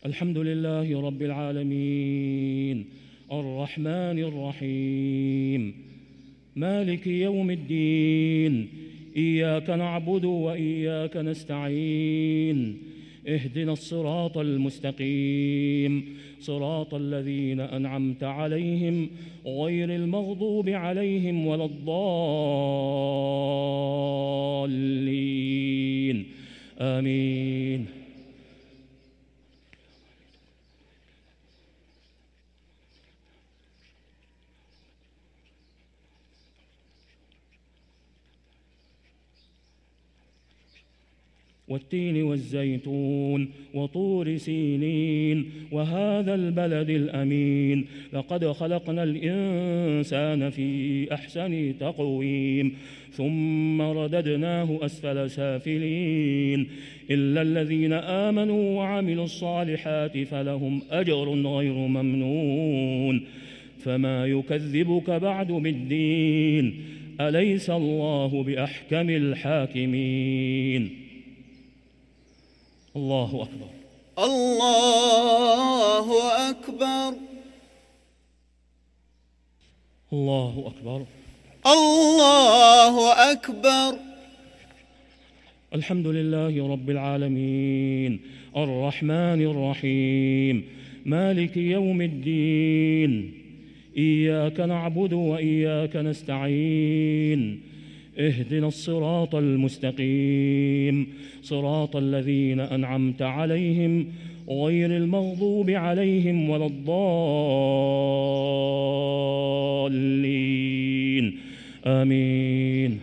الحمد لله رب العالمين الرحمن الرحيم مالك يوم الدين إياك نعبد وإياك نستعين اهدنا الصراط المستقيم صراط الذين أنعمت عليهم غير المغضوب عليهم ولا الضالين آمين. والتين والزيتون وطور سينين وهذا البلد الأمين لقد خلقنا الإنسان في أحسن تقويم ثم رددناه أسفل سافلين إلا الذين آمنوا وعملوا الصالحات فلهم أجر غير ممنون فما يكذبك بعد بالدين أليس الله بأحكم الحاكمين. الله أكبر الله أكبر الله أكبر الله أكبر. الحمد لله رب العالمين الرحمن الرحيم مالك يوم الدين إياك نعبد وإياك نستعين اهدنا الصراط المستقيم صراط الذين أنعمت عليهم غير المغضوب عليهم ولا الضالين آمين.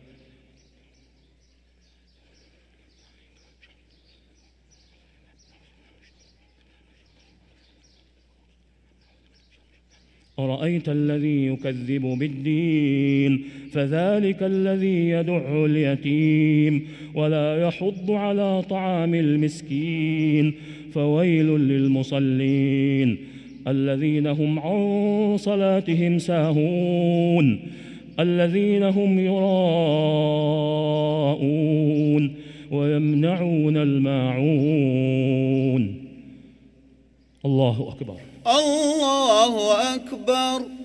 أرأيت الذي يكذب بالدين فذلك الذي يدع اليتيم ولا يحض على طعام المسكين فويل للمصلين الذين هم عن صلاتهم ساهون الذين هم يراءون ويمنعون الماعون. الله أكبر الله أكبر.